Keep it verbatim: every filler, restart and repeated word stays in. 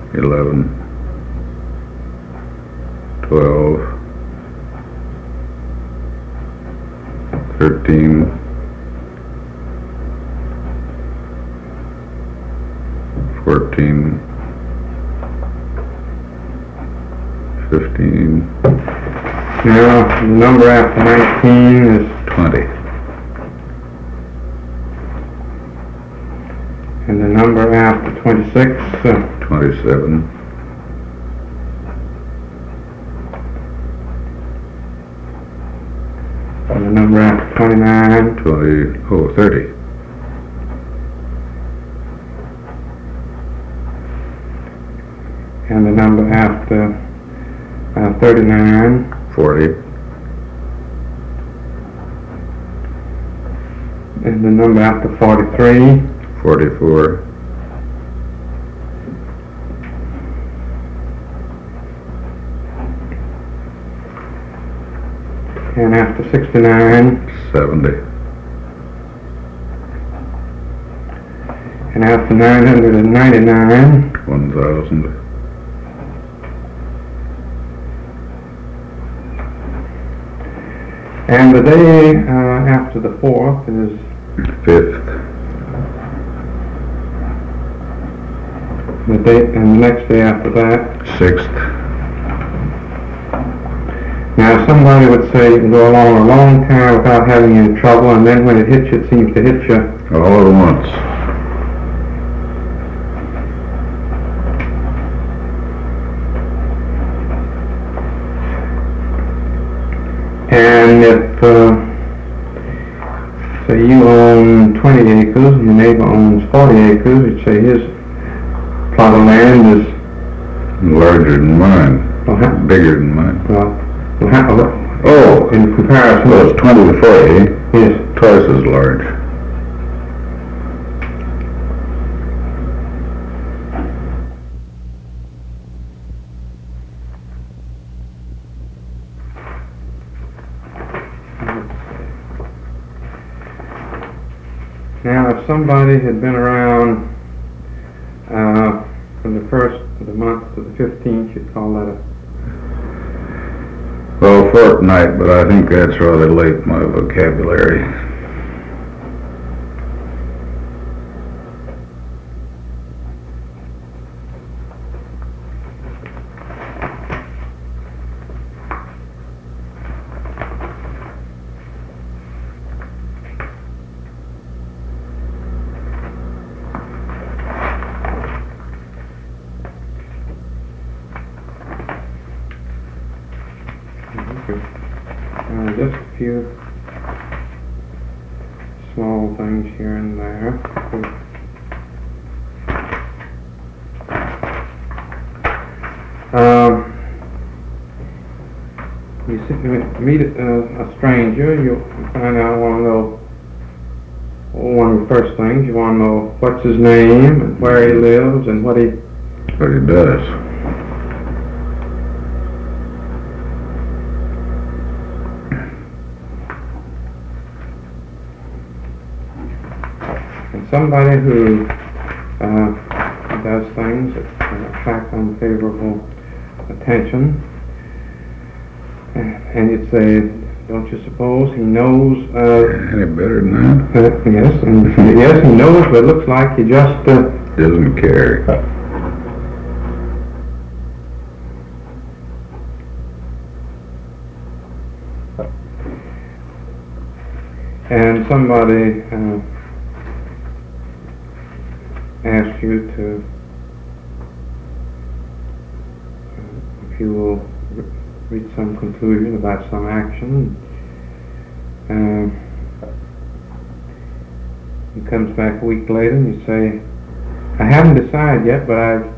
eleven, twelve, thirteen, fourteen, fifteen. Now, the number after nineteen is twenty. And the number after twenty-six, uh, twenty-seven. and the number after twenty-nine, twenty, oh, thirty. and the number after uh, thirty-nine, forty. and the number after forty-three, forty-four. and after sixty-nine, seventy. and after nine hundred ninety-nine, one thousand. and the day uh, after the fourth is fifth. the day, and the next day after that. Sixth. Now, somebody would say you can go along a long time without having any trouble, and then when it hits you, it seems to hit you All at once. And if, uh, say you own twenty acres and your neighbor owns forty acres, you'd say his plot of land is, Larger than mine. well, ha- Bigger than mine. well, well, ha- Oh, in comparison, well, it's twenty to forty. yes. Twice as large. Now, if somebody had been around uh, from the first of the month to the fifteenth, you'd call that a, Well, fortnight, but I think that's rather late in my vocabulary. uh, just a few small things here and there. Um, you see, you meet a, a stranger, you find out, want to know, well, one of the first things, you want to know what's his name and where he lives and what he, But it does. and somebody who uh, does things that uh, attract unfavorable attention, and you'd say, don't you suppose he knows, uh, Any better than that? uh, yes, and yes, he knows, but it looks like he just, uh, Doesn't care. and somebody uh, asks you to, uh, if you will re- reach some conclusion about some action. Uh, he comes back a week later and you say, I haven't decided yet, but I've